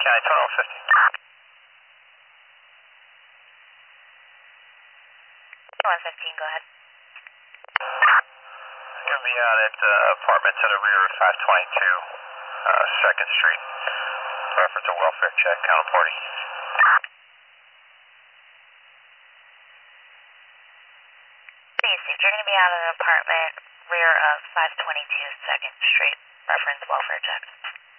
County 1250. 115, go ahead. You're going to be out at apartment to the rear of 522 2nd Street. Reference a welfare check, counterparty. Basic, you're going to be out of an apartment rear of 522 2nd Street. Reference welfare check.